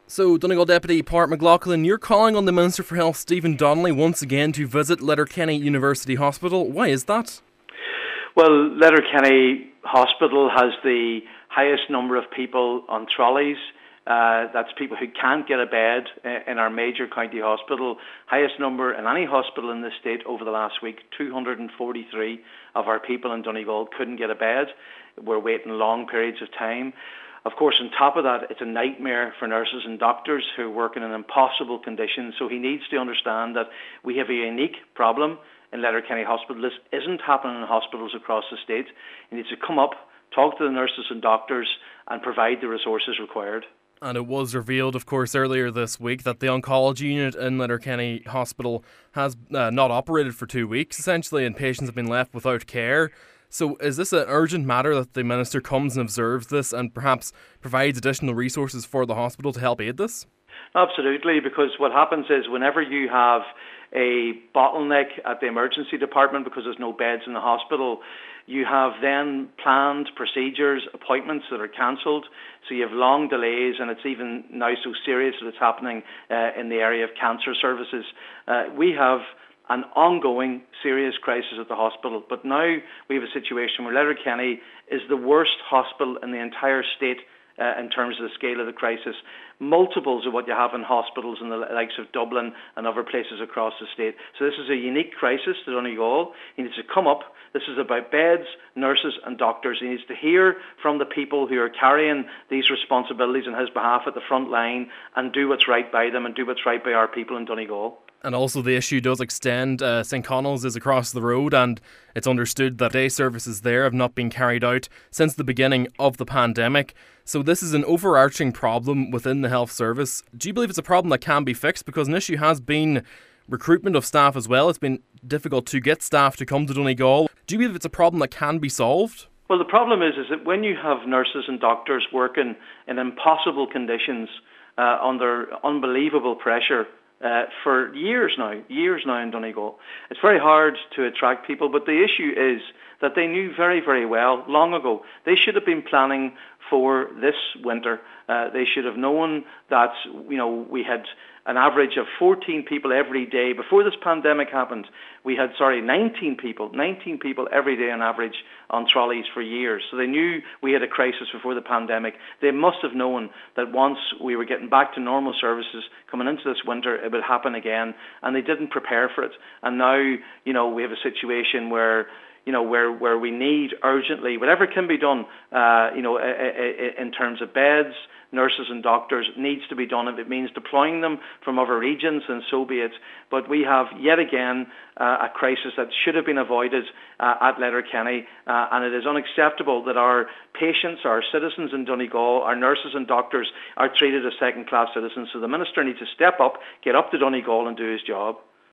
So, Donegal Deputy Pádraig McLaughlin, you're calling on the Minister for Health, Stephen Donnelly, once again to visit Letterkenny University Hospital. Why is that? Well, Letterkenny Hospital has the highest number of people on trolleys. That's people who can't get a bed in our major county hospital. Highest number in any hospital in the state over the last week. 243 of our people in Donegal couldn't get a bed. We're waiting long periods of time. Of course, on top of that, it's a nightmare for nurses and doctors who work in an impossible condition. So he needs to understand that we have a unique problem in Letterkenny Hospital. This isn't happening in hospitals across the state. He needs to come up, talk to the nurses and doctors, and provide the resources required. And it was revealed, of course, earlier this week that the oncology unit in Letterkenny Hospital has not operated for 2 weeks, essentially, and patients have been left without care. So is this an urgent matter that the Minister comes and observes this and perhaps provides additional resources for the hospital to help aid this? Absolutely, because what happens is whenever you have a bottleneck at the emergency department because there's no beds in the hospital, you have then planned procedures, appointments that are cancelled, so you have long delays, and it's even now so serious that it's happening in the area of cancer services. We have an ongoing serious crisis at the hospital, but now we have a situation where Letterkenny is the worst hospital in the entire state in terms of the scale of the crisis. Multiples of what you have in hospitals in the likes of Dublin and other places across the state. So this is a unique crisis to Donegal. He needs to come up. This is about beds, nurses and doctors. He needs to hear from the people who are carrying these responsibilities on his behalf at the front line and do what's right by them and do what's right by our people in Donegal. And also the issue does extend. St Connell's is across the road, and it's understood that day services there have not been carried out since the beginning of the pandemic. So this is an overarching problem within the health service. Do you believe it's a problem that can be fixed? Because an issue has been recruitment of staff as well. It's been difficult to get staff to come to Donegal. Do you believe it's a problem that can be solved? Well, the problem is that when you have nurses and doctors working in impossible conditions under unbelievable pressure, for years now in Donegal. It's very hard to attract people, but the issue is that they knew very, very well, long ago, they should have been planning for this winter. They should have known that, we had an average of 14 people every day. Before this pandemic happened, we had, 19 people every day on average on trolleys for years. So they knew we had a crisis before the pandemic. They must have known that once we were getting back to normal services coming into this winter, it would happen again, and they didn't prepare for it. And now, we have a situation where where we need urgently whatever can be done, in terms of beds, nurses and doctors, needs to be done. If it means deploying them from other regions, then so be it. But we have yet again a crisis that should have been avoided at Letterkenny, and it is unacceptable that our patients, our citizens in Donegal, our nurses and doctors are treated as second-class citizens. So the Minister needs to step up, get up to Donegal and do his job.